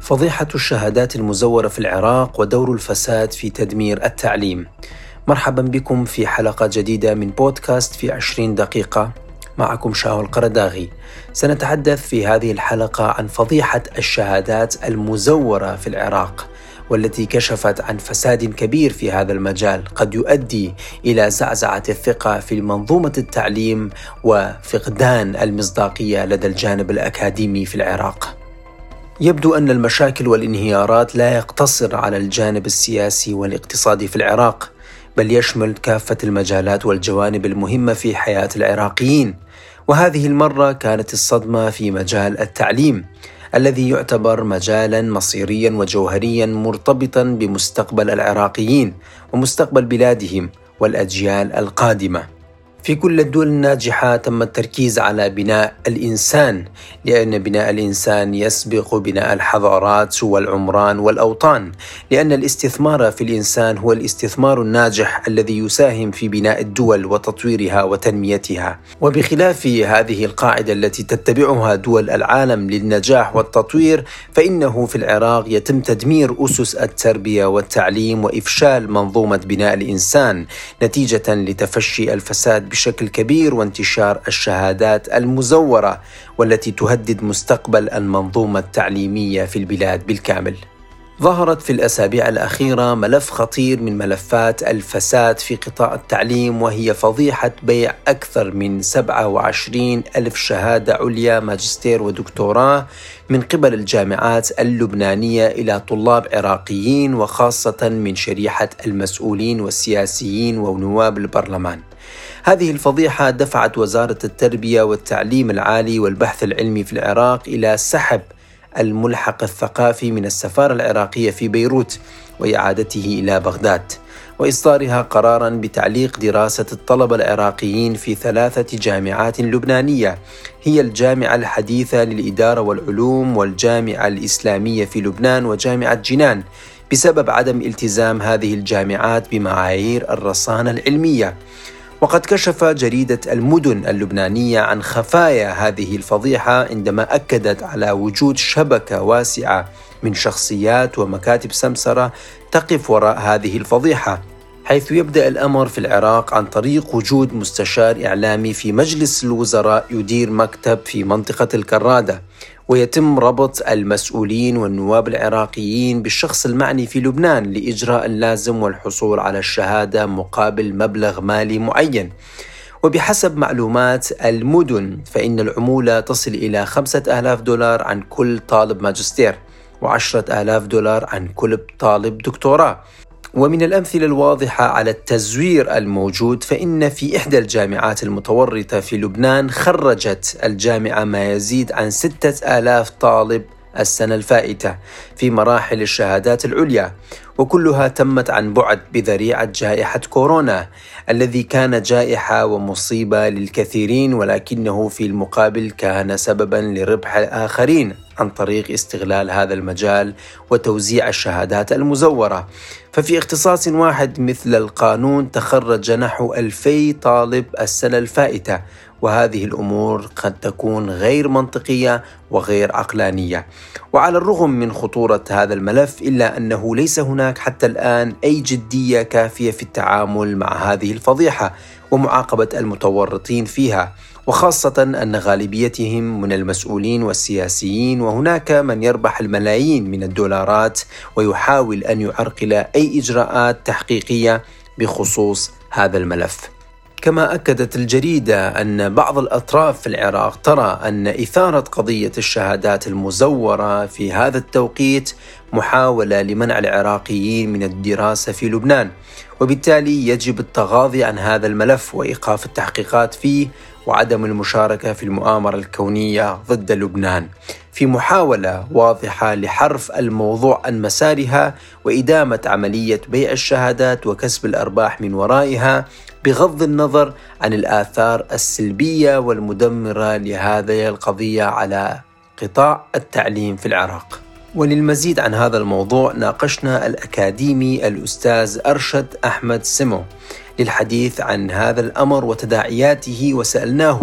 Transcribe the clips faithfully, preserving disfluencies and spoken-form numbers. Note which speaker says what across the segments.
Speaker 1: فضيحة الشهادات المزورة في العراق ودور الفساد في تدمير التعليم. مرحبا بكم في حلقة جديدة من بودكاست في عشرين دقيقة. معكم شاهو القرداغي. سنتحدث في هذه الحلقة عن فضيحة الشهادات المزورة في العراق، والتي كشفت عن فساد كبير في هذا المجال قد يؤدي إلى زعزعة الثقة في منظومة التعليم وفقدان المصداقية لدى الجانب الأكاديمي في العراق. يبدو أن المشاكل والانهيارات لا يقتصر على الجانب السياسي والاقتصادي في العراق، بل يشمل كافة المجالات والجوانب المهمة في حياة العراقيين. وهذه المرة كانت الصدمة في مجال التعليم، الذي يعتبر مجالاً مصيرياً وجوهرياً مرتبطاً بمستقبل العراقيين ومستقبل بلادهم والأجيال القادمة. في كل الدول الناجحة تم التركيز على بناء الإنسان، لأن بناء الإنسان يسبق بناء الحضارات والعمران والأوطان، لأن الاستثمار في الإنسان هو الاستثمار الناجح الذي يساهم في بناء الدول وتطويرها وتنميتها. وبخلاف هذه القاعدة التي تتبعها دول العالم للنجاح والتطوير، فإنه في العراق يتم تدمير أسس التربية والتعليم وإفشال منظومة بناء الإنسان نتيجة لتفشي الفساد بشكل كبير وانتشار الشهادات المزورة، والتي تهدد مستقبل المنظومة التعليمية في البلاد بالكامل. ظهرت في الأسابيع الأخيرة ملف خطير من ملفات الفساد في قطاع التعليم، وهي فضيحة بيع أكثر من سبعة وعشرين ألف شهادة عليا ماجستير ودكتوراه من قبل الجامعات اللبنانية إلى طلاب عراقيين، وخاصة من شريحة المسؤولين والسياسيين ونواب البرلمان. هذه الفضيحة دفعت وزارة التربية والتعليم العالي والبحث العلمي في العراق إلى سحب الملحق الثقافي من السفارة العراقية في بيروت وإعادته إلى بغداد، وإصدارها قراراً بتعليق دراسة الطلبة العراقيين في ثلاثة جامعات لبنانية، هي الجامعة الحديثة للإدارة والعلوم والجامعة الإسلامية في لبنان وجامعة جنان، بسبب عدم التزام هذه الجامعات بمعايير الرصانة العلمية. وقد كشف جريدة المدن اللبنانية عن خفايا هذه الفضيحة عندما أكدت على وجود شبكة واسعة من شخصيات ومكاتب سمسرة تقف وراء هذه الفضيحة، حيث يبدأ الأمر في العراق عن طريق وجود مستشار إعلامي في مجلس الوزراء يدير مكتب في منطقة الكرادة، ويتم ربط المسؤولين والنواب العراقيين بالشخص المعني في لبنان لإجراء اللازم والحصول على الشهادة مقابل مبلغ مالي معين. وبحسب معلومات المدن فإن العمولة تصل إلى خمسة آلاف دولار عن كل طالب ماجستير وعشرة آلاف دولار عن كل طالب دكتوراه. ومن الأمثلة الواضحة على التزوير الموجود فإن في إحدى الجامعات المتورطة في لبنان خرجت الجامعة ما يزيد عن ستة آلاف طالب السنة الفائتة في مراحل الشهادات العليا، وكلها تمت عن بعد بذريعة جائحة كورونا، الذي كان جائحة ومصيبة للكثيرين، ولكنه في المقابل كان سببا لربح الآخرين عن طريق استغلال هذا المجال وتوزيع الشهادات المزورة. ففي اختصاص واحد مثل القانون تخرج نحو ألفي طالب السنة الفائتة، وهذه الأمور قد تكون غير منطقية وغير عقلانية. وعلى الرغم من خطورة هذا الملف، إلا أنه ليس هناك حتى الآن أي جدية كافية في التعامل مع هذه الفضيحة ومعاقبة المتورطين فيها، وخاصة أن غالبيتهم من المسؤولين والسياسيين، وهناك من يربح الملايين من الدولارات ويحاول أن يعرقل أي إجراءات تحقيقية بخصوص هذا الملف. كما أكدت الجريدة أن بعض الأطراف في العراق ترى أن إثارة قضية الشهادات المزورة في هذا التوقيت محاولة لمنع العراقيين من الدراسة في لبنان، وبالتالي يجب التغاضي عن هذا الملف وإيقاف التحقيقات فيه وعدم المشاركة في المؤامرة الكونية ضد لبنان، في محاولة واضحة لحرف الموضوع عن مسارها وإدامة عملية بيع الشهادات وكسب الأرباح من ورائها، بغض النظر عن الآثار السلبية والمدمرة لهذه القضية على قطاع التعليم في العراق. وللمزيد عن هذا الموضوع ناقشنا الأكاديمي الأستاذ أرشد أحمد سمو للحديث عن هذا الأمر وتداعياته، وسألناه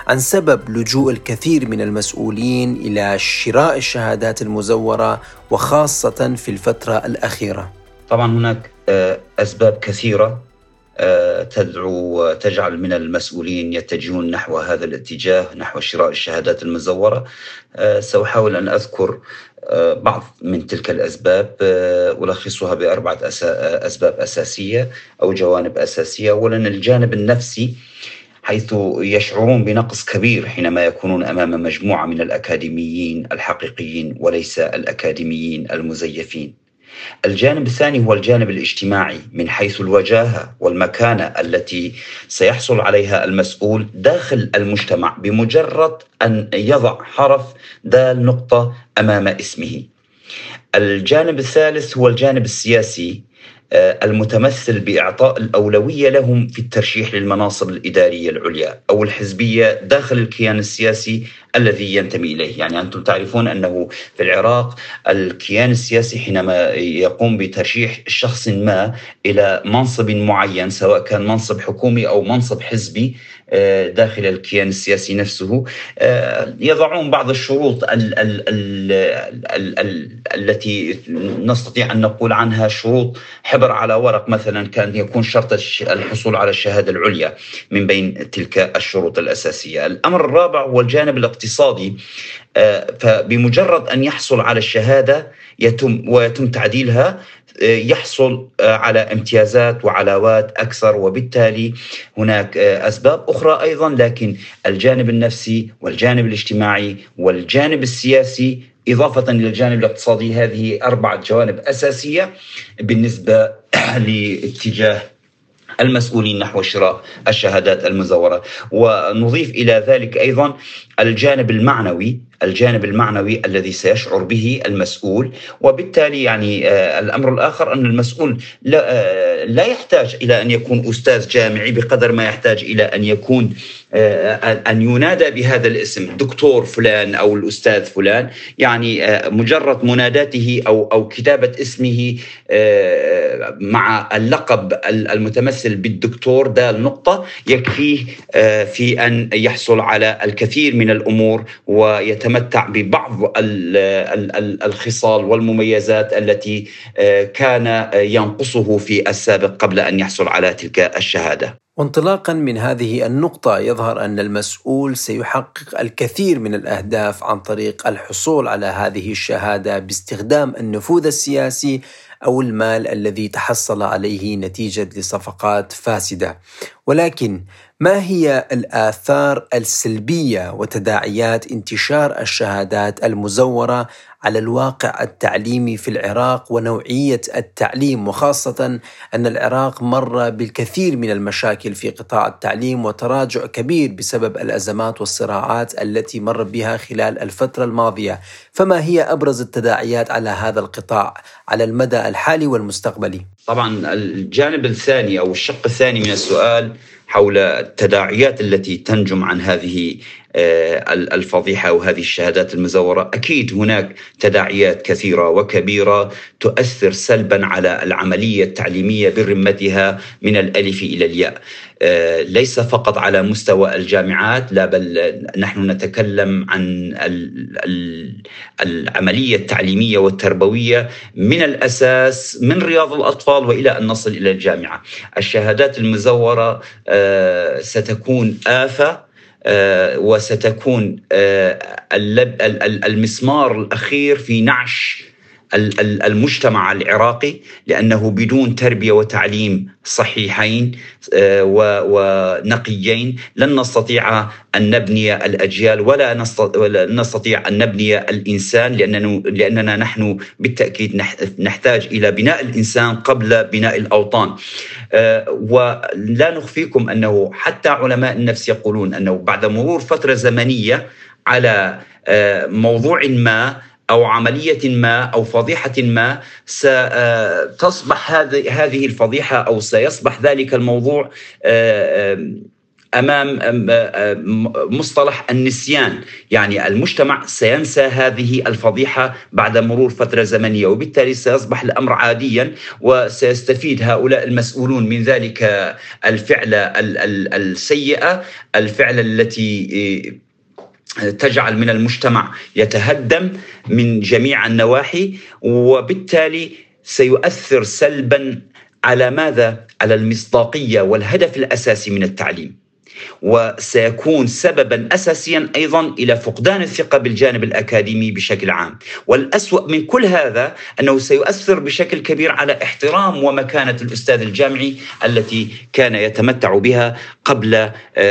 Speaker 1: عن سبب لجوء الكثير من المسؤولين إلى شراء الشهادات المزورة وخاصة في الفترة الأخيرة؟
Speaker 2: طبعا هناك أسباب كثيرة تدعو تجعل من المسؤولين يتجهون نحو هذا الاتجاه، نحو شراء الشهادات المزورة. سأحاول أن أذكر بعض من تلك الأسباب، ألخصها بأربعة أسباب أساسية أو جوانب أساسية. أولا الجانب النفسي، حيث يشعرون بنقص كبير حينما يكونون أمام مجموعة من الأكاديميين الحقيقيين وليس الأكاديميين المزيفين. الجانب الثاني هو الجانب الاجتماعي، من حيث الوجاهة والمكانة التي سيحصل عليها المسؤول داخل المجتمع بمجرد أن يضع حرف دال نقطة أمام اسمه. الجانب الثالث هو الجانب السياسي، المتمثل بإعطاء الأولوية لهم في الترشيح للمناصب الإدارية العليا أو الحزبية داخل الكيان السياسي الذي ينتمي إليه. يعني أنتم تعرفون أنه في العراق الكيان السياسي حينما يقوم بترشيح شخص ما إلى منصب معين، سواء كان منصب حكومي أو منصب حزبي داخل الكيان السياسي نفسه، يضعون بعض الشروط ال ال ال ال ال التي نستطيع أن نقول عنها شروط حبر على ورق. مثلا كان يكون شرط الحصول على الشهادة العليا من بين تلك الشروط الأساسية. الأمر الرابع هو الجانب الاقتصادي، فبمجرد أن يحصل على الشهادة يتم ويتم تعديلها يحصل على امتيازات وعلاوات أكثر، وبالتالي هناك أسباب أخرى أيضا. لكن الجانب النفسي والجانب الاجتماعي والجانب السياسي إضافة إلى الجانب الاقتصادي، هذه أربعة جوانب أساسية بالنسبة لاتجاه المسؤولين نحو شراء الشهادات المزورة. ونضيف إلى ذلك أيضا الجانب المعنوي، الجانب المعنوي الذي سيشعر به المسؤول. وبالتالي يعني آه الأمر الآخر أن المسؤول لا, آه لا يحتاج إلى أن يكون أستاذ جامعي بقدر ما يحتاج إلى أن يكون آه أن ينادى بهذا الاسم، دكتور فلان أو الأستاذ فلان. يعني آه مجرد مناداته أو أو كتابة اسمه آه مع اللقب المتمثل بالدكتور دال نقطة يكفيه آه في أن يحصل على الكثير من الأمور ويتمتع ببعض الخصال والمميزات التي كان ينقصه في السابق قبل أن يحصل على تلك الشهادة.
Speaker 1: وانطلاقا من هذه النقطة يظهر أن المسؤول سيحقق الكثير من الأهداف عن طريق الحصول على هذه الشهادة باستخدام النفوذ السياسي أو المال الذي تحصل عليه نتيجة لصفقات فاسدة. ولكن ما هي الآثار السلبية وتداعيات انتشار الشهادات المزورة على الواقع التعليمي في العراق ونوعية التعليم، وخاصة أن العراق مر بالكثير من المشاكل في قطاع التعليم وتراجع كبير بسبب الأزمات والصراعات التي مر بها خلال الفترة الماضية؟ فما هي أبرز التداعيات على هذا القطاع على المدى الحالي والمستقبلي؟
Speaker 2: طبعا الجانب الثاني أو الشق الثاني من السؤال حول التداعيات التي تنجم عن هذه الفضيحة وهذه الشهادات المزورة. أكيد هناك تداعيات كثيرة وكبيرة تؤثر سلبا على العملية التعليمية برمتها من الألف إلى الياء، ليس فقط على مستوى الجامعات، لا بل نحن نتكلم عن العملية التعليمية والتربوية من الأساس، من رياض الأطفال وإلى أن نصل إلى الجامعة. الشهادات المزورة ستكون آفة وستكون المسمار الأخير في نعش المجتمع العراقي، لأنه بدون تربية وتعليم صحيحين ونقيين لن نستطيع أن نبني الأجيال ولا نستطيع أن نبني الإنسان، لأننا نحن بالتأكيد نحتاج إلى بناء الإنسان قبل بناء الأوطان. ولا نخفيكم أنه حتى علماء النفس يقولون أنه بعد مرور فترة زمنية على موضوع ما أو عملية ما أو فضيحة ما ستصبح هذه الفضيحة أو سيصبح ذلك الموضوع أمام مصطلح النسيان، يعني المجتمع سينسى هذه الفضيحة بعد مرور فترة زمنية، وبالتالي سيصبح الأمر عاديا، وسيستفيد هؤلاء المسؤولون من ذلك الفعلة السيئة، الفعلة التي تجعل من المجتمع يتهدم من جميع النواحي، وبالتالي سيؤثر سلبا على ماذا؟ على المصداقية والهدف الأساسي من التعليم، وسيكون سببا أساسيا أيضا إلى فقدان الثقة بالجانب الأكاديمي بشكل عام. والأسوأ من كل هذا أنه سيؤثر بشكل كبير على احترام ومكانة الأستاذ الجامعي التي كان يتمتع بها قبل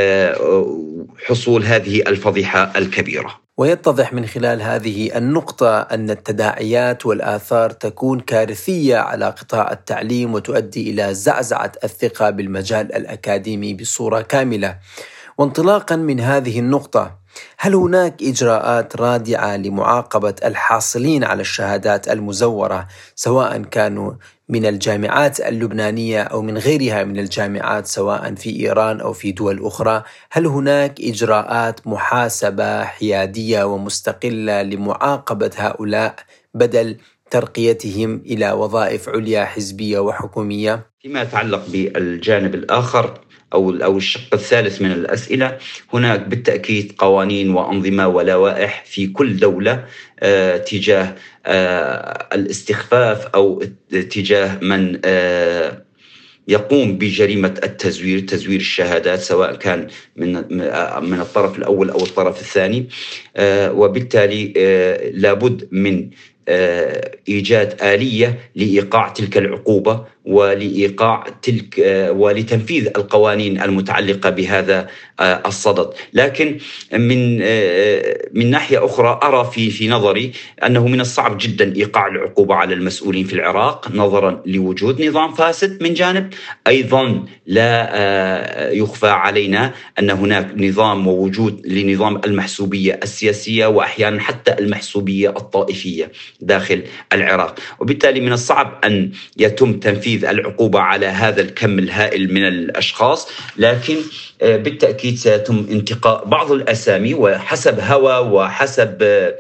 Speaker 2: حصول هذه الفضيحة الكبيرة.
Speaker 1: ويتضح من خلال هذه النقطة أن التداعيات والآثار تكون كارثية على قطاع التعليم، وتؤدي إلى زعزعة الثقة بالمجال الأكاديمي بصورة كاملة. وانطلاقا من هذه النقطة، هل هناك إجراءات رادعة لمعاقبة الحاصلين على الشهادات المزورة، سواء كانوا من الجامعات اللبنانية أو من غيرها من الجامعات، سواء في إيران أو في دول أخرى؟ هل هناك إجراءات محاسبة حيادية ومستقلة لمعاقبة هؤلاء بدل ترقيتهم إلى وظائف عليا حزبية وحكومية؟
Speaker 2: فيما يتعلق بالجانب الآخر أو أو الشق الثالث من الأسئلة، هناك بالتأكيد قوانين وأنظمة ولوائح في كل دولة آه تجاه آه الاستخفاف أو تجاه من آه يقوم بجريمة التزوير، تزوير الشهادات، سواء كان من من الطرف الأول أو الطرف الثاني. آه وبالتالي آه لابد من آه إيجاد آلية لإيقاع تلك العقوبة ولإيقاع تلك ولتنفيذ القوانين المتعلقة بهذا الصدد. لكن من من ناحية أخرى أرى في في نظري أنه من الصعب جدا إيقاع العقوبة على المسؤولين في العراق، نظرا لوجود نظام فاسد من جانب. أيضا لا يخفى علينا أن هناك نظام ووجود لنظام المحسوبية السياسية، وأحيانا حتى المحسوبية الطائفية داخل العراق، وبالتالي من الصعب أن يتم تنفيذ العقوبة على هذا الكم الهائل من الأشخاص. لكن بالتأكيد سيتم انتقاء بعض الأسامي وحسب هوى وحسب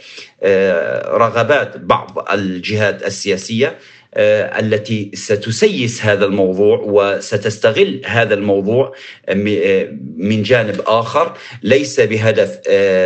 Speaker 2: رغبات بعض الجهات السياسية التي ستسيس هذا الموضوع وستستغل هذا الموضوع من جانب آخر، ليس بهدف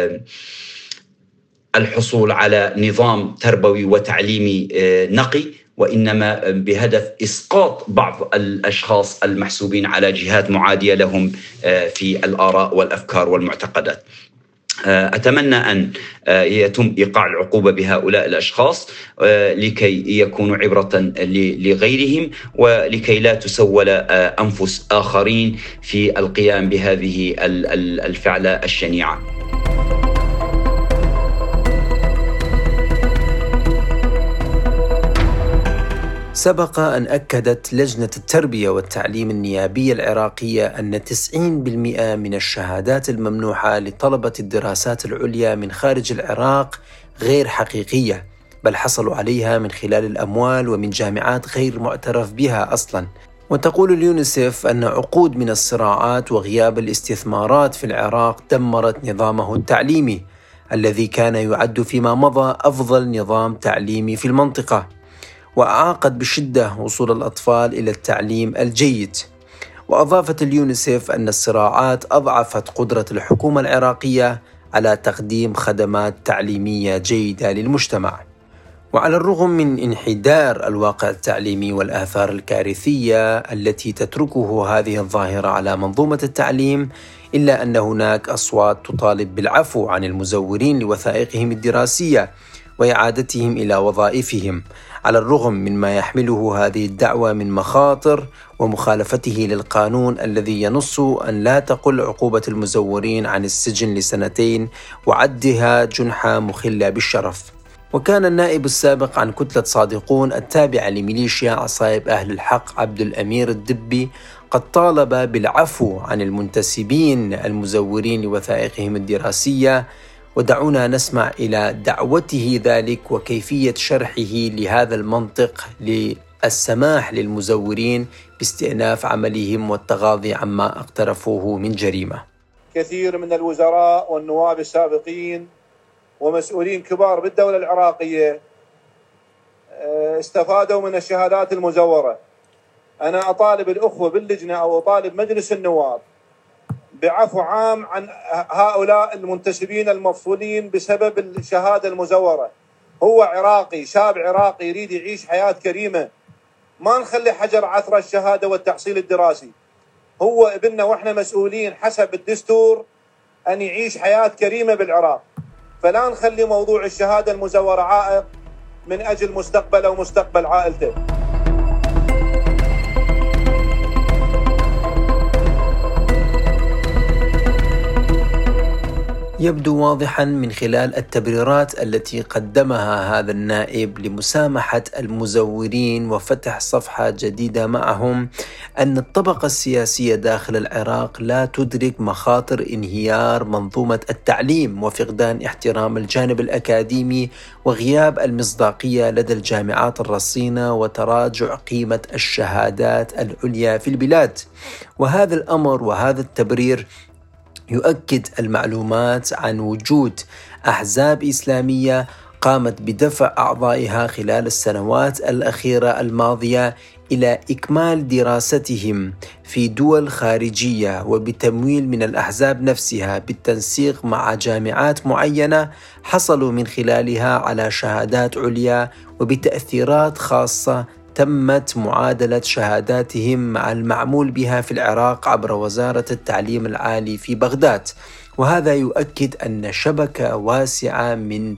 Speaker 2: الحصول على نظام تربوي وتعليمي نقي، وإنما بهدف إسقاط بعض الأشخاص المحسوبين على جهات معادية لهم في الآراء والأفكار والمعتقدات. أتمنى أن يتم إيقاع العقوبة بهؤلاء الأشخاص لكي يكونوا عبرة لغيرهم، ولكي لا تسول أنفس آخرين في القيام بهذه الفعلة الشنيعة.
Speaker 1: سبق أن أكدت لجنة التربية والتعليم النيابية العراقية أن تسعين بالمئة من الشهادات الممنوحة لطلبة الدراسات العليا من خارج العراق غير حقيقية، بل حصلوا عليها من خلال الأموال ومن جامعات غير معترف بها أصلاً. وتقول اليونيسف أن عقود من الصراعات وغياب الاستثمارات في العراق دمرت نظامه التعليمي الذي كان يعد فيما مضى أفضل نظام تعليمي في المنطقة، وأعاقت بشدة وصول الأطفال إلى التعليم الجيد. وأضافت اليونيسف أن الصراعات أضعفت قدرة الحكومة العراقية على تقديم خدمات تعليمية جيدة للمجتمع. وعلى الرغم من انحدار الواقع التعليمي والآثار الكارثية التي تتركه هذه الظاهرة على منظومة التعليم، إلا أن هناك أصوات تطالب بالعفو عن المزورين لوثائقهم الدراسية وإعادتهم إلى وظائفهم، على الرغم من ما يحمله هذه الدعوة من مخاطر ومخالفته للقانون الذي ينص أن لا تقل عقوبة المزورين عن السجن لسنتين وعدها جنحة مخلة بالشرف. وكان النائب السابق عن كتلة صادقون التابعة لميليشيا عصائب أهل الحق عبد الأمير الدبي قد طالب بالعفو عن المنتسبين المزورين لوثائقهم الدراسية، ودعونا نسمع إلى دعوته ذلك وكيفية شرحه لهذا المنطق السماح للمزورين باستئناف عملهم والتغاضي عما اقترفوه من جريمة.
Speaker 3: كثير من الوزراء والنواب السابقين ومسؤولين كبار بالدولة العراقية استفادوا من الشهادات المزورة. أنا أطالب الأخوة باللجنة أو أطالب مجلس النواب بعفو عام عن هؤلاء المنتسبين المفصولين بسبب الشهادة المزورة. هو عراقي، شاب عراقي يريد يعيش حياة كريمة، ما نخلي حجر عثرة الشهادة والتحصيل الدراسي. هو ابننا وإحنا مسؤولين حسب الدستور أن يعيش حياة كريمة بالعراق، فلا نخلي موضوع الشهادة المزورة عائق من أجل مستقبله ومستقبل عائلته.
Speaker 1: يبدو واضحا من خلال التبريرات التي قدمها هذا النائب لمسامحة المزورين وفتح صفحة جديدة معهم أن الطبقة السياسية داخل العراق لا تدرك مخاطر انهيار منظومة التعليم وفقدان احترام الجانب الأكاديمي وغياب المصداقية لدى الجامعات الرصينة وتراجع قيمة الشهادات العليا في البلاد. وهذا الأمر وهذا التبرير يؤكد المعلومات عن وجود أحزاب إسلامية قامت بدفع أعضائها خلال السنوات الأخيرة الماضية إلى إكمال دراستهم في دول خارجية وبتمويل من الأحزاب نفسها بالتنسيق مع جامعات معينة حصلوا من خلالها على شهادات عليا وبتأثيرات خاصة تمت معادلة شهاداتهم مع المعمول بها في العراق عبر وزارة التعليم العالي في بغداد. وهذا يؤكد أن شبكة واسعة من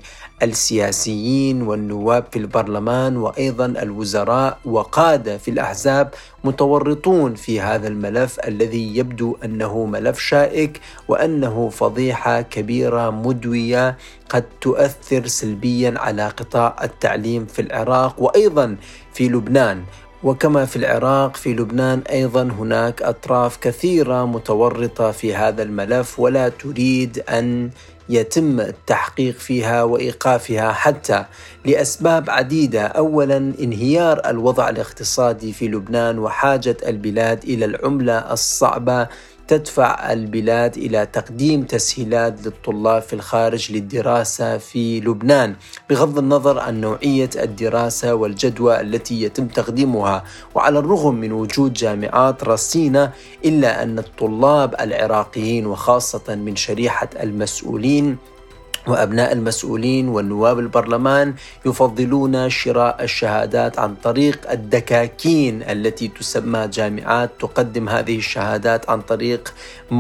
Speaker 1: السياسيين والنواب في البرلمان وأيضا الوزراء وقادة في الأحزاب متورطون في هذا الملف الذي يبدو أنه ملف شائك وأنه فضيحة كبيرة مدوية قد تؤثر سلبيا على قطاع التعليم في العراق وأيضا في لبنان. وكما في العراق في لبنان أيضا هناك أطراف كثيرة متورطة في هذا الملف ولا تريد أن يتم التحقيق فيها وإيقافها حتى لأسباب عديدة. أولا انهيار الوضع الاقتصادي في لبنان وحاجة البلاد إلى العملة الصعبة تدفع البلاد إلى تقديم تسهيلات للطلاب في الخارج للدراسة في لبنان بغض النظر عن نوعية الدراسة والجدوى التي يتم تقديمها. وعلى الرغم من وجود جامعات رصينة إلا أن الطلاب العراقيين وخاصة من شريحة المسؤولين وأبناء المسؤولين والنواب البرلمان يفضلون شراء الشهادات عن طريق الدكاكين التي تسمى جامعات تقدم هذه الشهادات عن طريق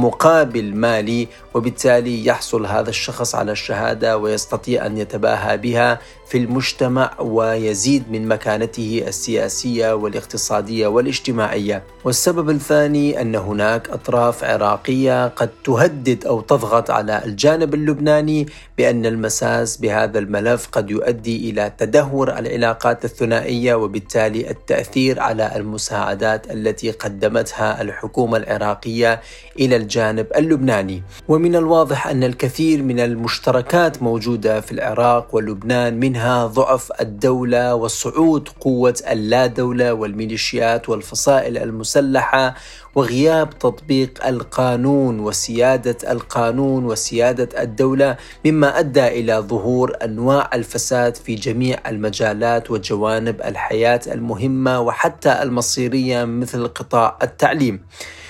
Speaker 1: مقابل مالي، وبالتالي يحصل هذا الشخص على الشهادة ويستطيع أن يتباهى بها في المجتمع ويزيد من مكانته السياسية والاقتصادية والاجتماعية. والسبب الثاني أن هناك أطراف عراقية قد تهدد أو تضغط على الجانب اللبناني بأن المساس بهذا الملف قد يؤدي إلى تدهور العلاقات الثنائية وبالتالي التأثير على المساعدات التي قدمتها الحكومة العراقية إلى الجانب اللبناني. ومن الواضح أن الكثير من المشتركات موجودة في العراق ولبنان، منها ضعف الدولة وصعود قوة اللا دولة والميليشيات والفصائل المسلحة وغياب تطبيق القانون وسيادة القانون وسيادة الدولة، مما أدى إلى ظهور أنواع الفساد في جميع المجالات وجوانب الحياة المهمة وحتى المصيرية مثل قطاع التعليم.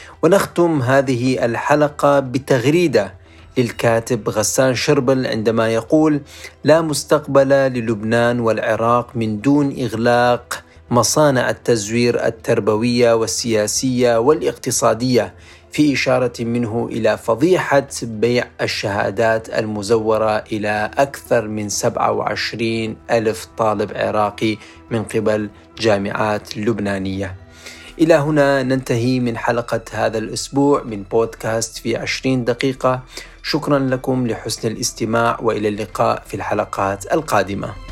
Speaker 1: ونختم هذه الحلقة بتغريدة للكاتب غسان شربل عندما يقول: لا مستقبل للبنان والعراق من دون إغلاق مصانع التزوير التربوية والسياسية والاقتصادية، في إشارة منه إلى فضيحة بيع الشهادات المزورة إلى أكثر من سبعة وعشرين ألف طالب عراقي من قبل جامعات لبنانية. إلى هنا ننتهي من حلقة هذا الأسبوع من بودكاست في عشرين دقيقة. شكرا لكم لحسن الاستماع وإلى اللقاء في الحلقات القادمة.